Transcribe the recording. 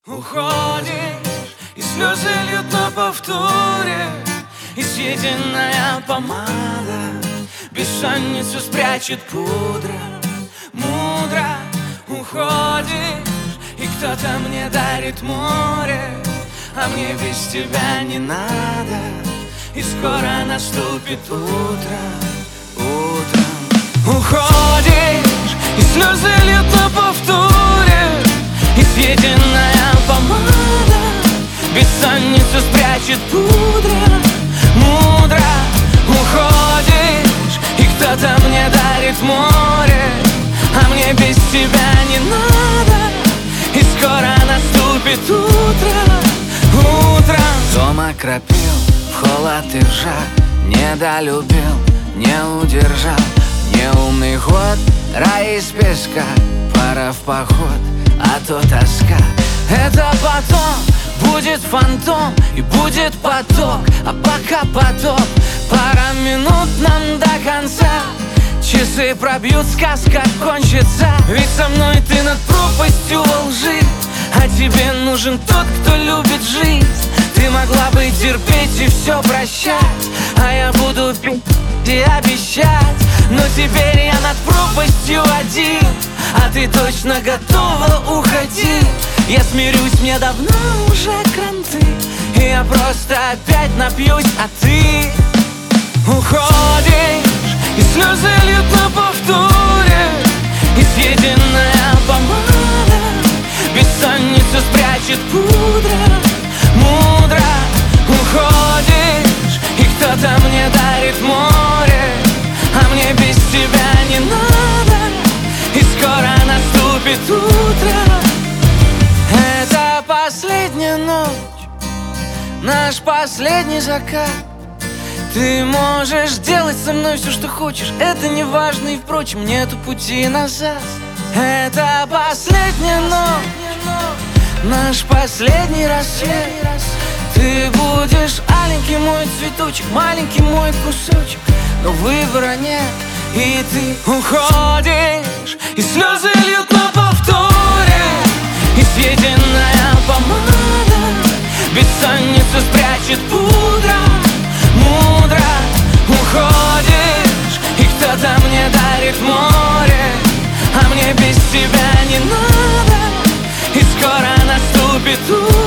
Уходишь, и слезы льют на повторе, и съеденная помада бессонницу спрячет пудра. Мудро уходишь, и кто-то мне дарит море, а мне без тебя не надо, и скоро наступит утро. Утром уходишь, и слезы льют на повторе, и съеденная помада бессонницу спрячет пудра. Мудро уходишь, и кто-то мне дарит море, а мне без тебя не надо, и скоро наступит утро. Утром дома кропил, в холод и в жар, недолюбил, не удержал. Неумный ход, рай из песка, пора в поход, а то тоска. Это потом будет фантом и будет поток, а пока потоп, пара минут нам до конца. Часы пробьют, сказка кончится, ведь со мной ты над пропастью во лжи, а тебе нужен тот, кто любит жизнь. Ты могла бы терпеть и все прощать, а я буду пить и обещать. Но теперь я над пропастью один, а ты точно готова уходить. Я смирюсь, мне давно уже кранты, и я просто опять напьюсь, а ты уходишь, и слезы льют на повторе, и съеденная помада бессонницу спрячет пудра. Мудро уходишь, и кто-то мне дарит море, а мне без тебя не надо, и скоро наступит утро. Это последняя ночь, наш последний закат. Ты можешь делать со мной все, что хочешь, это не важно, и впрочем, нету пути назад. Это последняя ночь, наш последний рассвет. Ты будешь аленький мой цветочек, маленький мой кусочек, но выбора нет, и ты уходишь, и слезы льют на повторе, и съеденная помада бессонницу спрячет пудра. Мудро уходишь, и кто-то мне дарит море, а мне без тебя не надо, и скоро наступит утро.